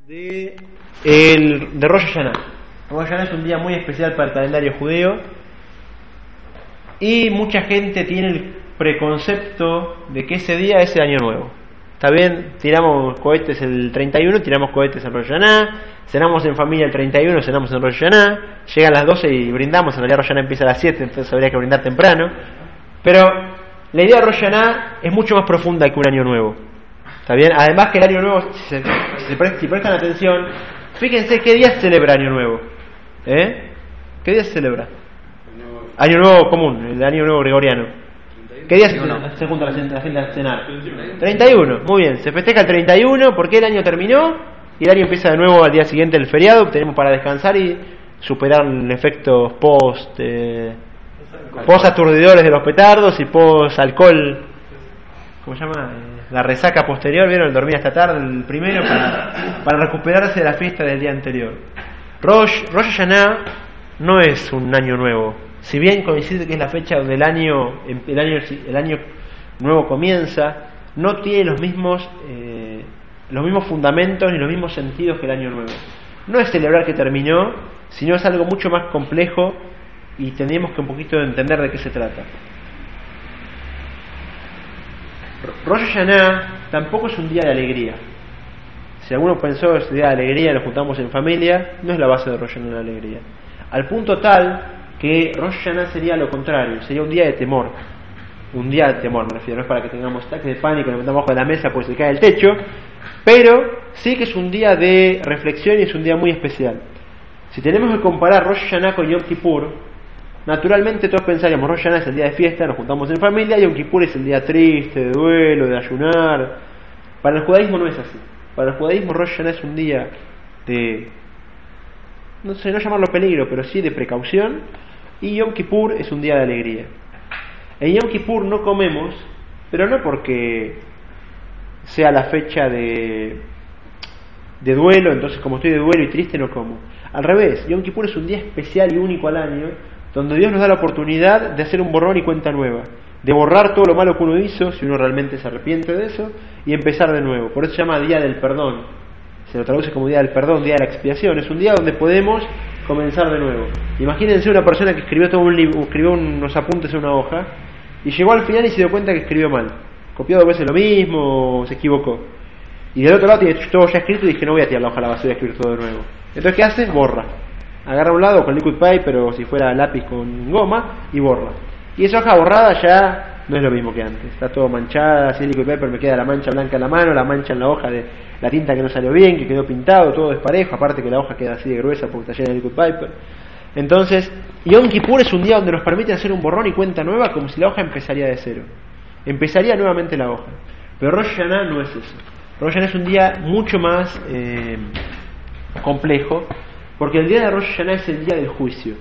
de Rosh Hashanah. Rosh Hashanah es un día muy especial para el calendario judío y mucha gente tiene el preconcepto de que ese día es el año nuevo. Está bien, tiramos cohetes el 31, tiramos cohetes en Rosh Hashanah, cenamos en familia el 31, cenamos en Rosh Hashanah, llegan las 12 y brindamos, en realidad Rosh Hashanah empieza a las 7, entonces habría que brindar temprano. Pero la idea de Rosh Hashanah es mucho más profunda que un año nuevo. ¿Está bien? Además que el año nuevo, si prestan atención, fíjense qué día se celebra Año Nuevo. ¿Qué día se celebra? Año Nuevo común, el Año Nuevo gregoriano. ¿Qué día se junta la gente a cenar? 31, muy bien. Se festeja el 31 porque el año terminó y el año empieza de nuevo al día siguiente del feriado. Tenemos para descansar y superar el efecto post aturdidores de los petardos y post alcohol. ¿Cómo se llama? La resaca posterior, ¿vieron? El dormir hasta tarde, el primero, para recuperarse de la fiesta del día anterior. Rosh Hashanah no es un año nuevo. Si bien coincide que es la fecha donde el año nuevo comienza, no tiene los mismos fundamentos ni los mismos sentidos que el año nuevo. No es celebrar que terminó, sino es algo mucho más complejo y tendríamos que un poquito entender de qué se trata. Rosh Hashanah tampoco es un día de alegría. Si alguno pensó que es un día de alegría, nos juntamos en familia, no es la base de Rosh Hashanah la alegría. Al punto tal que Rosh Hashanah sería lo contrario, sería un día de temor. Un día de temor, me refiero, no es para que tengamos ataques de pánico, nos metamos bajo de la mesa porque se cae el techo, pero sí que es un día de reflexión y es un día muy especial. Si tenemos que comparar Rosh Hashanah con Yom Kippur, naturalmente todos pensaríamos Rosh Hashanah es el día de fiesta, nos juntamos en familia, y Yom Kippur es el día triste, de duelo, de ayunar. Para el judaísmo no es así. Para el judaísmo Rosh Hashanah es un día de, no sé, no llamarlo peligro, pero sí de precaución, y Yom Kippur es un día de alegría. En Yom Kippur no comemos, pero no porque sea la fecha de duelo, entonces como estoy de duelo y triste no como. Al revés, Yom Kippur es un día especial y único al año, donde Dios nos da la oportunidad de hacer un borrón y cuenta nueva, de borrar todo lo malo que uno hizo, si uno realmente se arrepiente de eso, y empezar de nuevo. Por eso se llama Día del Perdón, se lo traduce como Día del Perdón, Día de la Expiación. Es un día donde podemos comenzar de nuevo. Imagínense una persona que escribió todo un libro, escribió unos apuntes en una hoja, y llegó al final y se dio cuenta que escribió mal, copió 2 veces lo mismo, se equivocó, y del otro lado tiene todo ya escrito y dije no voy a tirar la hoja a la basura y escribir todo de nuevo. Entonces ¿qué hace? Borra. Agarra un lado con liquid paper o si fuera lápiz con goma y borra. Y esa hoja borrada ya no es lo mismo que antes. Está todo manchada, si es liquid paper me queda la mancha blanca en la mano, la mancha en la hoja de la tinta que no salió bien, que quedó pintado, todo desparejo, aparte que la hoja queda así de gruesa porque está llena de liquid paper. Entonces, Yom Kippur es un día donde nos permite hacer un borrón y cuenta nueva como si la hoja empezaría de cero. Empezaría nuevamente la hoja. Pero Rosh Hashanah no es eso. Rosh Hashanah es un día mucho más complejo, porque el día de Rosh Hashanah es el día del juicio.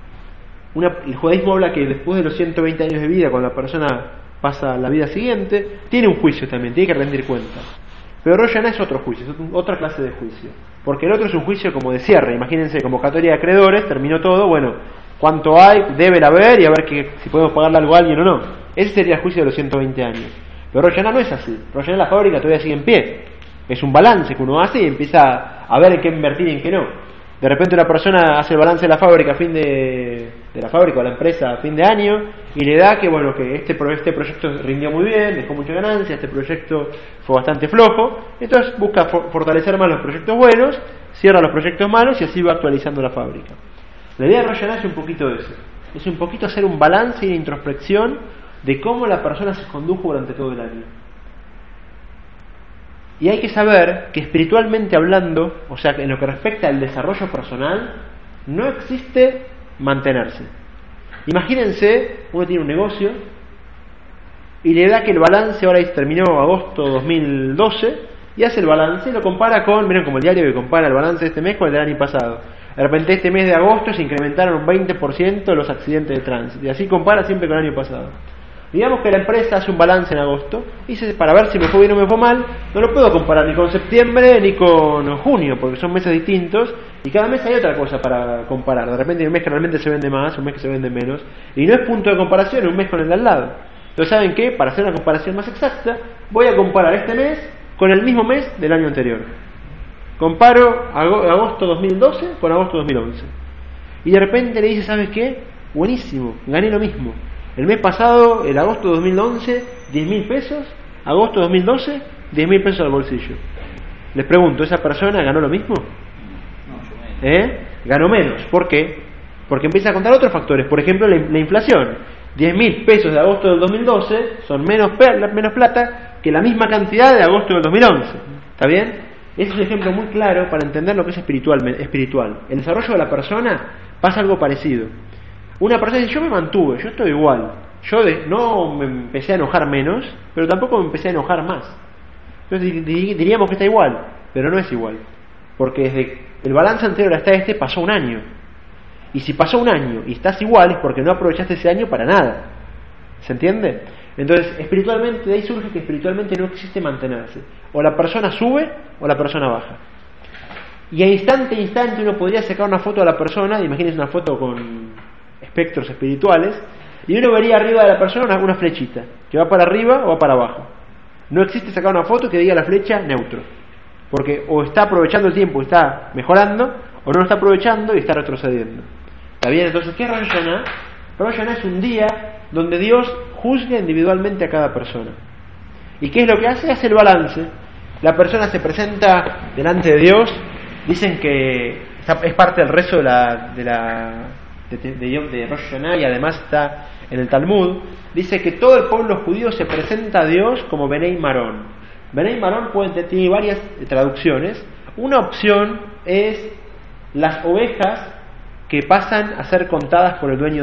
El judaísmo habla que después de los 120 años de vida, cuando la persona pasa a la vida siguiente, tiene un juicio también, tiene que rendir cuentas. Pero Rosh Hashanah es otro juicio, es otra clase de juicio. Porque el otro es un juicio como de cierre. Imagínense, convocatoria de acreedores, terminó todo, bueno, cuánto hay, debe haber y a ver si podemos pagarle algo a alguien o no. Ese sería el juicio de los 120 años. Pero Rosh Hashanah no es así. Rosh Hashanah la fábrica todavía sigue en pie. Es un balance que uno hace y empieza a ver en qué invertir y en qué no. De repente una persona hace el balance de la fábrica de la fábrica o la empresa a fin de año y le da que bueno que este proyecto rindió muy bien, dejó mucha ganancia, este proyecto fue bastante flojo, entonces busca fortalecer más los proyectos buenos, cierra los proyectos malos y así va actualizando la fábrica. La idea de Rosh Hashanah es un poquito eso, es un poquito hacer un balance y una introspección de cómo la persona se condujo durante todo el año. Y hay que saber que espiritualmente hablando, o sea, en lo que respecta al desarrollo personal, no existe mantenerse. Imagínense, uno tiene un negocio y le da que el balance, ahora terminó agosto 2012, y hace el balance y lo compara con, miren como el diario que compara el balance de este mes con el del año pasado. De repente este mes de agosto se incrementaron un 20% los accidentes de tránsito, y así compara siempre con el año pasado. Digamos que la empresa hace un balance en agosto y dice, para ver si me fue bien o me fue mal, no lo puedo comparar ni con septiembre ni con junio, porque son meses distintos y cada mes hay otra cosa para comparar. De repente hay un mes que realmente se vende más, un mes que se vende menos, y no es punto de comparación un mes con el de al lado. Entonces, ¿saben qué? Para hacer una comparación más exacta, voy a comparar este mes con el mismo mes del año anterior. comparo agosto 2012 con agosto 2011. Y de repente le dice, ¿sabes qué? Buenísimo, gané lo mismo. El mes pasado, el agosto 2011, 10.000 pesos. Agosto 2012, 10.000 pesos al bolsillo. Les pregunto, ¿esa persona ganó lo mismo? Ganó menos. ¿Por qué? Porque empieza a contar otros factores. Por ejemplo, la inflación. 10.000 pesos de agosto del 2012 son menos plata que la misma cantidad de agosto del 2011. ¿Está bien? Ese es un ejemplo muy claro para entender lo que es espiritual. El desarrollo de la persona pasa algo parecido. Una persona dice, yo me mantuve, yo estoy igual. Yo no me empecé a enojar menos, pero tampoco me empecé a enojar más. Entonces diríamos que está igual, pero no es igual. Porque desde el balance anterior hasta pasó un año. Y si pasó un año y estás igual es porque no aprovechaste ese año para nada. ¿Se entiende? Entonces, espiritualmente, de ahí surge que espiritualmente no existe mantenerse. O la persona sube o la persona baja. Y a instante uno podría sacar una foto de la persona, imagínense una foto con espectros espirituales, y uno vería arriba de la persona una flechita, que va para arriba o va para abajo. No existe sacar una foto que diga la flecha neutro. Porque o está aprovechando el tiempo y está mejorando, o no lo está aprovechando y está retrocediendo. ¿Está bien? Entonces, ¿qué es Rosh Hashanah? Rosh Hashanah es un día donde Dios juzga individualmente a cada persona. ¿Y qué es lo que hace? Hace el balance. La persona se presenta delante de Dios. Dicen que es parte del rezo de Rosh Hashanah y además está en el Talmud. Dice que todo el pueblo judío se presenta a Dios como Benei Marón. Benei Marón tiene varias traducciones. Una opción es las ovejas que pasan a ser contadas por el dueño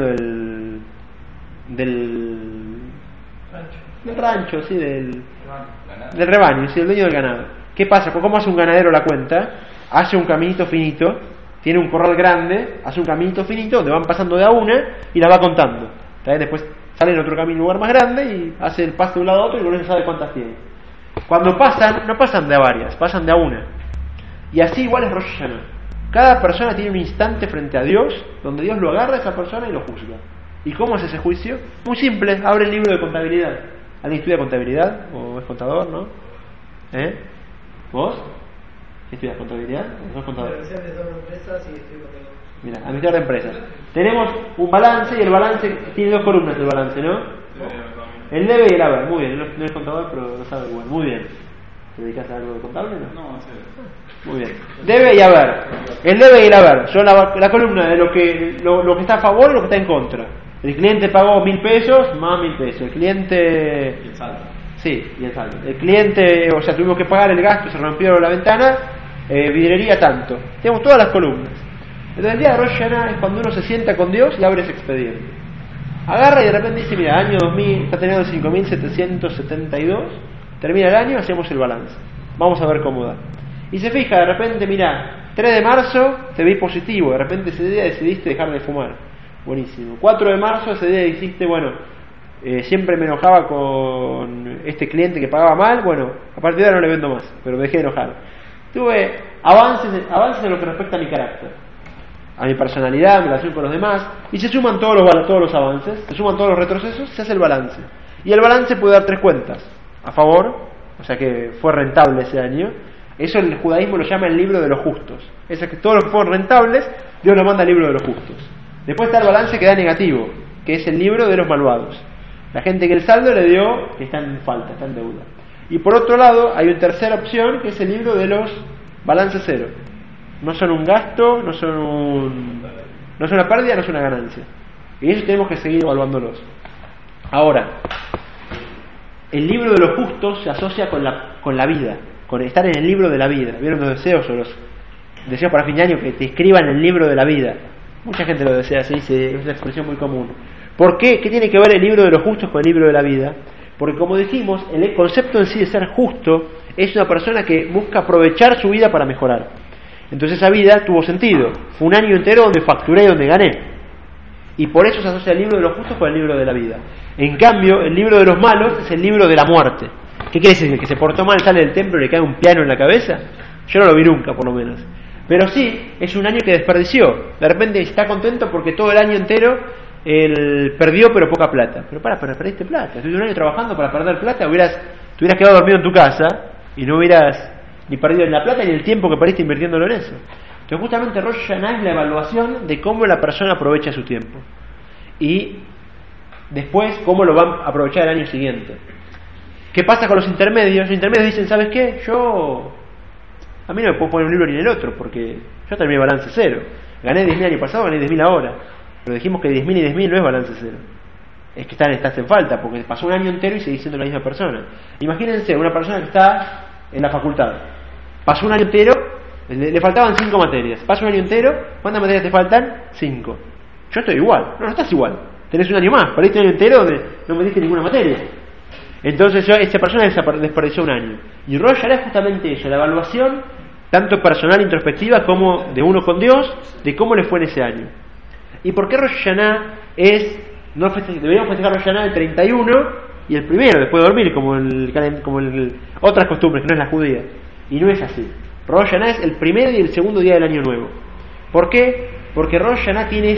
del rancho, sí, del rebaño, sí, el dueño del ganado. ¿Qué pasa? ¿Cómo hace un ganadero la cuenta? Hace un caminito finito, tiene un corral grande, hace un caminito finito donde van pasando de a una y la va contando. Después sale en otro camino, un lugar más grande y hace el paso de un lado a otro y no se sabe cuántas tiene. Cuando pasan, no pasan de a varias, pasan de a una. Y así igual es Rosh Hashanah. Cada persona tiene un instante frente a Dios donde Dios lo agarra a esa persona y lo juzga. ¿Y cómo es ese juicio? Muy simple, abre el libro de contabilidad. ¿Alguien estudia contabilidad? ¿O es contador, no? ¿Vos? ¿Estudias contabilidad? ¿O sos contador? Mira, administrador de empresas. Tenemos un balance y el balance tiene dos columnas del balance, ¿no? El debe y el haber. Muy bien, no es contador, pero no sabe igual. Muy bien. ¿Te dedicas a algo de contable? No, sí. Muy bien. Debe y haber. El debe y el haber son la columna de lo que está a favor y lo que está en contra. El cliente pagó 1.000 pesos, más 1.000 pesos. El cliente... Y el saldo. Sí, y el saldo. El cliente, o sea, tuvimos que pagar el gasto, se rompió la ventana, vidrería tanto. Tenemos todas las columnas. Entonces el día de Rosh Hashanah es cuando uno se sienta con Dios y abre ese expediente. Agarra y de repente dice, mira, año 2000, está teniendo 5.772, termina el año, hacemos el balance. Vamos a ver cómo da. Y se fija, de repente, mira, 3 de marzo te vi positivo, de repente ese día decidiste dejar de fumar. Buenísimo. 4 de marzo ese día dijiste, bueno, siempre me enojaba con este cliente que pagaba mal, bueno, a partir de ahora no le vendo más, pero me dejé de enojar. Tuve avances en lo que respecta a mi carácter, a mi personalidad, a mi relación con los demás, y se suman todos los avances, se suman todos los retrocesos, se hace el balance. Y el balance puede dar 3 cuentas. A favor, o sea que fue rentable ese año. Eso el judaísmo lo llama el libro de los justos. Es que todos los que fueron rentables, Dios lo manda al libro de los justos. Después está el balance que da negativo, que es el libro de los malvados. La gente que el saldo le dio, que está en falta, está en deuda. Y por otro lado, hay una tercera opción, que es el libro de los balances cero. No son un gasto, no son una pérdida, no son una ganancia. Y eso tenemos que seguir evaluándolos. Ahora, el libro de los justos se asocia con la vida, con estar en el libro de la vida. ¿Vieron los deseos o los deseos para fin de año que te escriban el libro de la vida? Mucha gente lo desea así, es una expresión muy común. ¿Por qué? ¿Qué tiene que ver el libro de los justos con el libro de la vida? Porque como dijimos, el concepto en sí de ser justo es una persona que busca aprovechar su vida para mejorar. Entonces esa vida tuvo sentido. Fue un año entero donde facturé y donde gané. Y por eso se asocia el libro de los justos con el libro de la vida. En cambio, el libro de los malos es el libro de la muerte. ¿Qué quiere decir? ¿El que se portó mal sale del templo y le cae un piano en la cabeza? Yo no lo vi nunca, por lo menos. Pero sí, es un año que desperdició. De repente está contento porque todo el año entero él perdió pero poca plata. Pero perdiste plata. Estuviste un año trabajando para perder plata, te hubieras quedado dormido en tu casa y no hubieras ni perdido en la plata ni el tiempo que perdiste invirtiéndolo en eso. Entonces justamente Rosh Hashanah es la evaluación de cómo la persona aprovecha su tiempo y después cómo lo va a aprovechar el año siguiente. ¿Qué pasa con los intermedios? Los intermedios dicen, ¿sabes qué? A mí no me puedo poner un libro ni en el otro porque yo terminé balance cero. Gané 10.000 el año pasado, gané 10.000 ahora, pero dijimos que 10.000 y 10.000 no es balance cero. Es que estás en falta porque pasó un año entero y seguís siendo la misma persona. Imagínense una persona que está en la facultad, pasó un año entero, le faltaban 5 materias, pasa un año entero, ¿cuántas materias te faltan? 5. Yo estoy igual. No estás igual, tenés un año más, perdiste un año entero donde no metiste ninguna materia. Entonces esa persona desperdició un año. Y Rosh Hashanah es justamente eso, la evaluación tanto personal introspectiva como de uno con Dios, de cómo le fue en ese año. ¿Y por qué Rosh Hashanah deberíamos festejar Rosh Hashanah el 31 y el primero, después de dormir, como otras costumbres, que no es la judía? Y no es así. Rosh Hashanah es el primer y el segundo día del año nuevo. ¿Por qué? Porque Rosh Hashanah tiene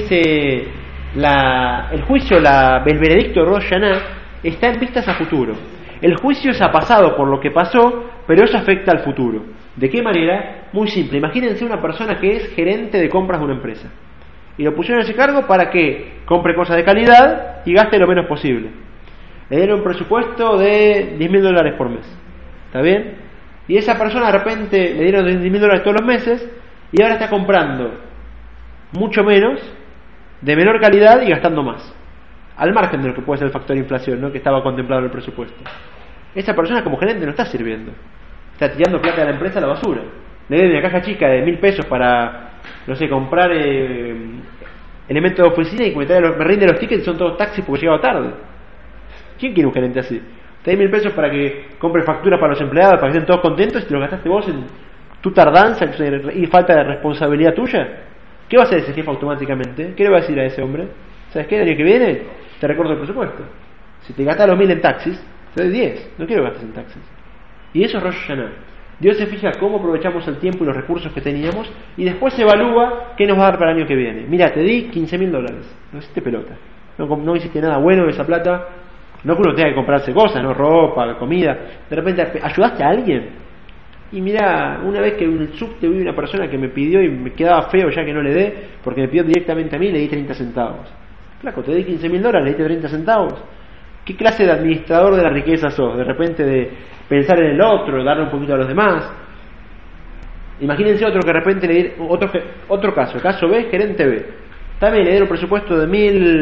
el juicio, el veredicto de Rosh Hashanah está en vistas a futuro. El juicio es a pasado por lo que pasó, pero eso afecta al futuro. ¿De qué manera? Muy simple. Imagínense una persona que es gerente de compras de una empresa y lo pusieron a ese cargo para que compre cosas de calidad y gaste lo menos posible. Le dieron un presupuesto de $10.000 por mes. ¿Está bien? Y esa persona de repente le dieron $10.000 todos los meses y ahora está comprando mucho menos, de menor calidad y gastando más, al margen de lo que puede ser el factor inflación, ¿no?, que estaba contemplado en el presupuesto. Esa persona como gerente no está sirviendo, está tirando plata de la empresa a la basura. Le den una caja chica de $1.000 para, no sé, comprar elementos de oficina y me rinde los tickets y son todos taxis porque llegaba tarde. ¿Quién quiere un gerente así? Te doy $1.000 para que compres facturas para los empleados, para que estén todos contentos y te lo gastaste vos en tu tardanza y falta de responsabilidad tuya. ¿Qué va a hacer ese jefe automáticamente? ¿Qué le va a decir a ese hombre? ¿Sabes qué? El año que viene te recorto el presupuesto. Si te gastas los 1.000 en taxis, te doy 10. No quiero que gastes en taxis. Y eso es Rosh Hashanah. Dios se fija cómo aprovechamos el tiempo y los recursos que teníamos y después se evalúa qué nos va a dar para el año que viene. Mira, te di $15.000. No hiciste pelota. No hiciste nada bueno de esa plata. No que uno tenga que comprarse cosas, no ropa, comida. De repente ayudaste a alguien. Y mira, una vez que en el subte vi una persona que me pidió y me quedaba feo ya que no le dé, porque me pidió directamente a mí, le di 30 centavos. Flaco, te di $15.000, le diste 30 centavos. ¿Qué clase de administrador de la riqueza sos? De repente de pensar en el otro, darle un poquito a los demás. Imagínense otro que de repente le di otro caso B, gerente B. También le dieron un presupuesto de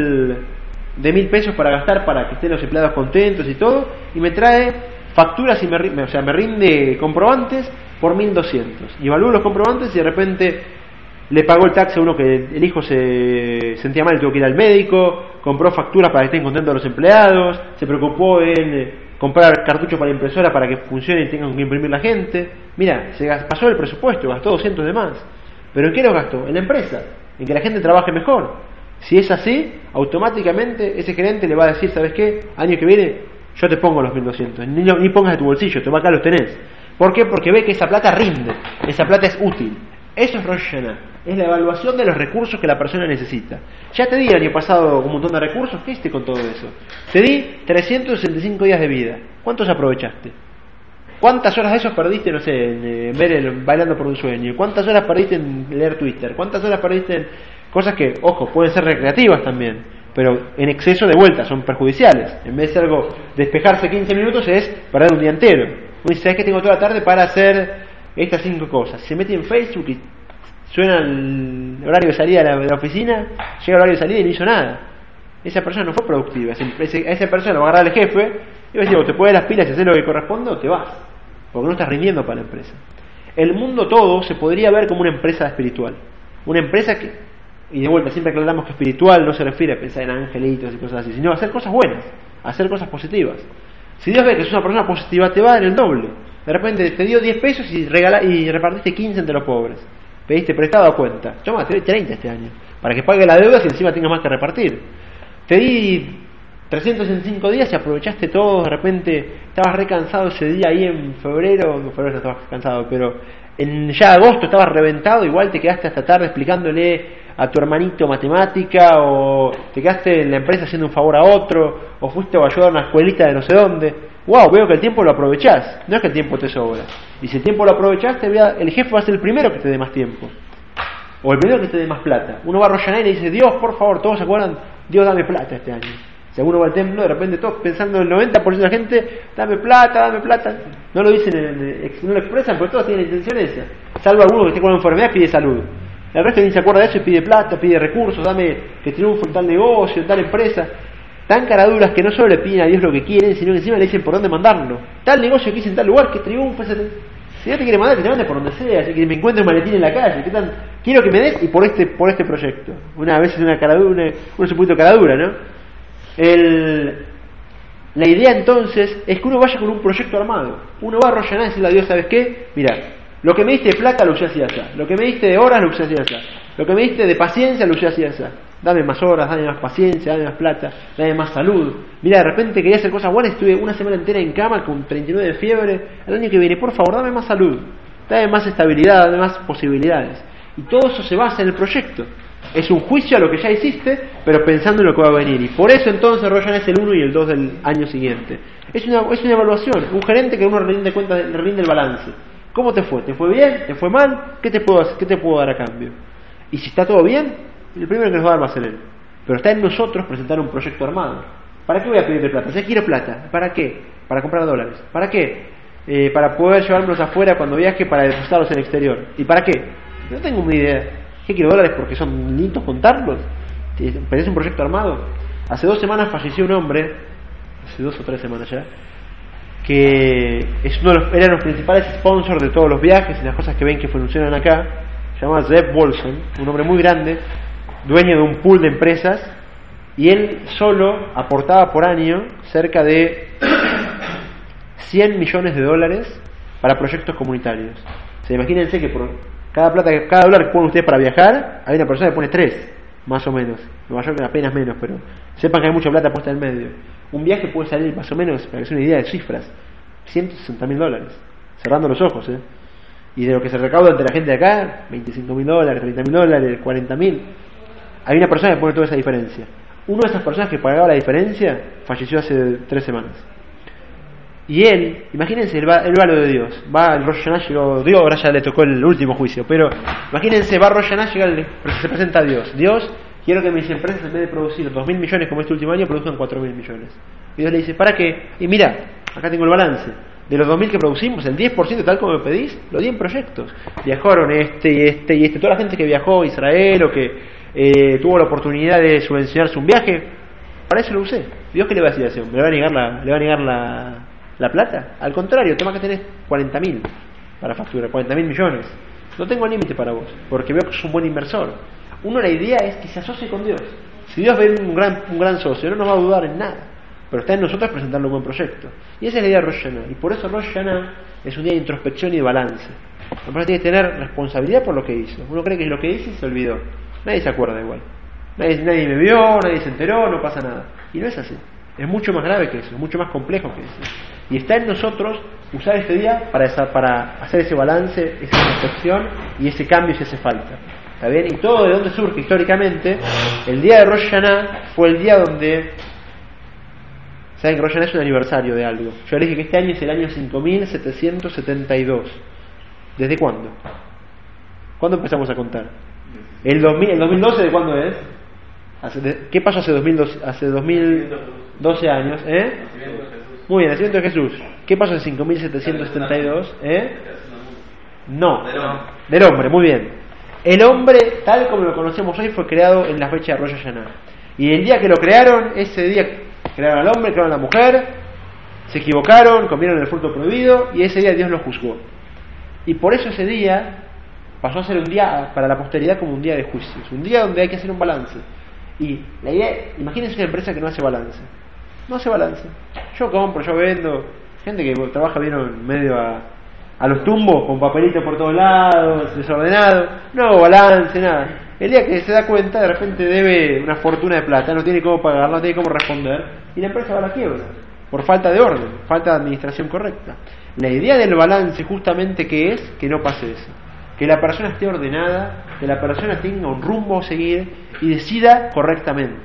$1.000 para gastar para que estén los empleados contentos y todo, y me trae facturas y me rinde comprobantes por 1.200. Y evalúo los comprobantes y de repente le pagó el taxi a uno que el hijo se sentía mal y tuvo que ir al médico, compró facturas para que estén contentos los empleados, se preocupó en comprar cartuchos para impresora para que funcione y tengan que imprimir la gente. Mira, se pasó el presupuesto, gastó 200 de más. ¿Pero en qué lo gastó? En la empresa, en que la gente trabaje mejor. Si es así, automáticamente ese gerente le va a decir, ¿sabes qué? Año que viene yo te pongo los 1.200, ni pongas de tu bolsillo, toma acá, los tenés. ¿Por qué? Porque ve que esa plata rinde, esa plata es útil. Eso es Rosh Hashanah, es la evaluación de los recursos que la persona necesita. Ya te di el año pasado un montón de recursos, ¿qué hiciste con todo eso? Te di 365 días de vida, ¿cuántos aprovechaste? ¿Cuántas horas de esos perdiste, no sé, en ver Bailando por un Sueño? ¿Cuántas horas perdiste en leer Twitter? ¿Cuántas horas perdiste en cosas que, ojo, pueden ser recreativas también, pero en exceso de vuelta son perjudiciales? En vez de ser algo, despejarse 15 minutos es perder un día entero. Uno dice, ¿sabes qué? Tengo toda la tarde para hacer estas 5 cosas. Se mete en Facebook y suena el horario de salida de la oficina, llega el horario de salida y no hizo nada. Esa persona no fue productiva. Esa persona va a agarrar al jefe y va a decir, o te pones las pilas y haces lo que corresponde o te vas, porque no estás rindiendo para la empresa. El mundo todo se podría ver como una empresa espiritual, una empresa que, y de vuelta, siempre aclaramos que espiritual no se refiere a pensar en angelitos y cosas así, sino a hacer cosas buenas, a hacer cosas positivas. Si Dios ve que es una persona positiva, te va a dar el doble. De repente te dio $10 y repartiste 15 entre los pobres. Pediste prestado a cuenta. Toma, te doy 30 este año, para que pague la deuda y encima tengas más que repartir. Te di 365 días y aprovechaste todo. De repente estabas re cansado ese día ahí en febrero no estabas cansado, pero en ya agosto estabas reventado, igual te quedaste hasta tarde explicándole a tu hermanito matemática, o te quedaste en la empresa haciendo un favor a otro, o fuiste a ayudar a una escuelita de no sé dónde. wow, veo que el tiempo lo aprovechás, no es que el tiempo te sobra. Y si el tiempo lo aprovechás, el jefe va a ser el primero que te dé más tiempo, o el primero que te dé más plata. Uno va a Rosh Hashanah y le dice, Dios, por favor, todos se acuerdan, Dios, dame plata este año. Si uno va al templo, de repente todos pensando el 90% de la gente, dame plata. No lo dicen, no lo expresan, porque todos tienen la intención esa. Salvo alguno que esté con una enfermedad y pide salud. El resto ni se acuerda de eso y pide plata, pide recursos, dame que triunfe tal negocio, tal empresa. Tan caraduras que no solo le piden a Dios lo que quieren, sino que encima le dicen por dónde mandarlo. Tal negocio que hice en tal lugar, que triunfe. Si Dios te quiere mandar, que te mande por donde sea, así que me encuentre un maletín en la calle. Quiero que me des y por este proyecto. Una vez es una caradura, un supuesto caradura, ¿no? La idea entonces es que uno vaya con un proyecto armado. Uno va a Rosh Hashanah y decirle a Dios, ¿sabes qué? Mira, lo que me diste de plata lo usé así, así. Lo que me diste de horas lo usé así, así. Lo que me diste de paciencia lo usé así, así. Dame más horas, dame más paciencia, dame más plata, dame más salud. Mira, de repente quería hacer cosas buenas, estuve una semana entera en cama con 39 de fiebre. El año que viene, por favor, dame más salud, dame más estabilidad, dame más posibilidades. Y todo eso se basa en el proyecto. Es un juicio a lo que ya hiciste, pero pensando en lo que va a venir. Y por eso entonces Rosh Hashanah es el 1 y el 2 del año siguiente. Es una evaluación. Un gerente que uno le rinde el balance. ¿Cómo te fue? ¿Te fue bien? ¿Te fue mal? ¿Qué te puedo dar a cambio? Y si está todo bien, el primero que nos va a dar va a ser él. Pero está en nosotros presentar un proyecto armado. ¿Para qué voy a pedirle plata? Si quiero plata. ¿Para qué? Para comprar dólares. ¿Para qué? Para poder llevármelos afuera cuando viaje, para depositarlos en el exterior. ¿Y para qué? No tengo ni idea. ¿Qué quiero dólares porque son lindos contarlos? ¿Pero es un proyecto armado? Hace 2 semanas falleció un hombre, hace 2 o 3 semanas ya, que es eran los principales sponsors de todos los viajes y las cosas que ven que funcionan acá. Se llama Zeb Wolson, un hombre muy grande, dueño de un pool de empresas, y él solo aportaba por año cerca de $100 millones para proyectos comunitarios. O sea, imagínense que por cada dólar que ponen ustedes para viajar, hay una persona que pone 3, más o menos. Nueva York apenas menos, pero sepan que hay mucha plata puesta en medio. Un viaje puede salir más o menos, para que sea una idea de cifras, $160.000, cerrando los ojos, y de lo que se recauda entre la gente de acá, $25.000, $30.000, $40.000. Hay una persona que pone toda esa diferencia. Una de esas personas que pagaba la diferencia falleció hace 3 semanas. Y él, imagínense el valor de Dios. Va el Rosh Hashanah, llegó Dios, ahora ya le tocó el último juicio, pero imagínense, va Rosh Hashanah, se presenta a Dios. Dios, quiero que mis empresas en vez de producir 2.000 millones como este último año, produzcan 4.000 millones. Y Dios le dice, ¿para qué? Y mira, acá tengo el balance. De los 2.000 que producimos, el 10% tal como me pedís, lo di en proyectos. Viajaron este. Toda la gente que viajó a Israel o que tuvo la oportunidad de subvencionarse un viaje, para eso lo usé. Dios, ¿qué le va a decir a ese hombre? ¿Le va a negar la plata? Al contrario, toma que tenés 40.000 para factura, 40.000 millones. No tengo límite para vos, porque veo que sos un buen inversor. La idea es que se asocie con Dios. Si Dios ve un gran socio, no nos va a dudar en nada. Pero está en nosotros presentarle un buen proyecto. Y esa es la idea de Rosh Hashanah. Y por eso Rosh Hashanah es un día de introspección y de balance. La persona tiene que tener responsabilidad por lo que hizo. Uno cree que lo que hizo y se olvidó. Nadie se acuerda igual. Nadie me vio, nadie se enteró, no pasa nada. Y no es así. Es mucho más grave que eso, es mucho más complejo que eso. Y está en nosotros usar este día para hacer ese balance, esa introspección y ese cambio si hace falta. ¿Está bien? Y todo de dónde surge históricamente. El día de Rosh Hashanah fue el día donde... ¿Saben que Rosh Hashanah es un aniversario de algo? Yo les dije que este año es el año 5772. ¿Desde cuándo? ¿Cuándo empezamos a contar? ¿El 2012 de cuándo es? ¿Qué pasó hace 2012 años? Muy bien, nacimiento de Jesús. ¿Qué pasó en 5772? No, del hombre, muy bien. El hombre, tal como lo conocemos hoy, fue creado en la fecha de Rosh Hashanah. Y el día que lo crearon, ese día crearon al hombre, crearon a la mujer, se equivocaron, comieron el fruto prohibido, y ese día Dios los juzgó. Y por eso ese día pasó a ser un día para la posteridad como un día de juicios, un día donde hay que hacer un balance. Y la idea, imagínense una empresa que no hace balance. No hace balance. Yo compro, yo vendo. Gente que trabaja bien en medio a los tumbos, con papelitos por todos lados, desordenado. No hago balance, nada. El día que se da cuenta, de repente debe una fortuna de plata, no tiene cómo pagar, no tiene cómo responder, y la empresa va a la quiebra. Por falta de orden, falta de administración correcta. La idea del balance justamente que es que no pase eso. Que la persona esté ordenada, que la persona tenga un rumbo a seguir y decida correctamente.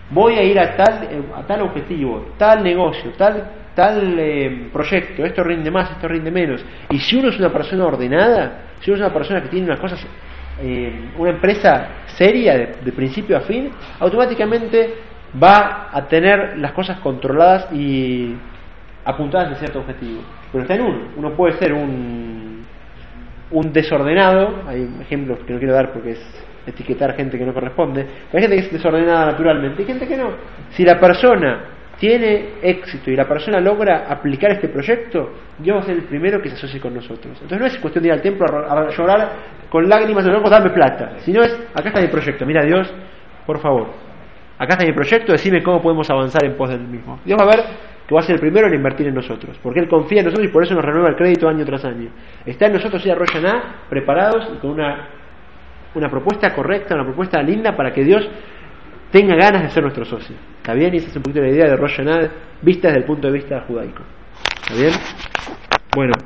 voy a ir a tal objetivo, tal negocio, tal proyecto, esto rinde más, esto rinde menos. Y si uno es una persona ordenada, si uno es una persona que tiene unas cosas, una empresa seria de principio a fin, automáticamente va a tener las cosas controladas y apuntadas a cierto objetivo. Pero está en uno puede ser un desordenado, hay ejemplos que no quiero dar porque es etiquetar gente que no corresponde, hay gente que es desordenada naturalmente y gente que no. Si la persona tiene éxito y la persona logra aplicar este proyecto, Dios va a ser el primero que se asocie con nosotros. Entonces no es cuestión de ir al templo a llorar con lágrimas en los ojos, dame plata, sino es, acá está mi proyecto, mira Dios, por favor, acá está mi proyecto, decime cómo podemos avanzar en pos del mismo. Dios va a ver que va a ser el primero en invertir en nosotros, porque Él confía en nosotros y por eso nos renueva el crédito año tras año. Está en nosotros ir a Rosh Hashanah preparados y con una propuesta correcta, una propuesta linda para que Dios tenga ganas de ser nuestro socio. ¿Está bien? Y esa es un poquito la idea de Rosh Hashanah vista desde el punto de vista judaico. ¿Está bien? Bueno.